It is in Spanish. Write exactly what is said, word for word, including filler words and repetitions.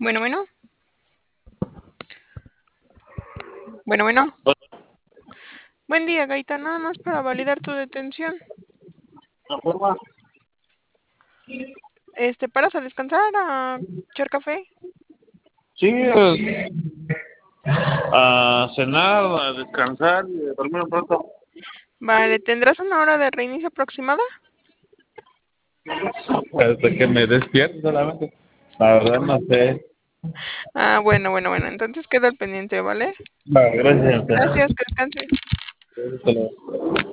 Bueno, bueno. Bueno, bueno. Buen día, Gaita. Nada más para validar tu detención. ¿La forma? Este, ¿paras a descansar, a echar café? Sí, es a cenar, a descansar y a dormir un rato. Vale, ¿tendrás una hora de reinicio aproximada? Hasta que me despierto solamente. La verdad no sé. Ah, bueno, bueno, bueno. Entonces quedo al pendiente, ¿vale? Va, gracias. Gracias, que descanses. Hasta luego.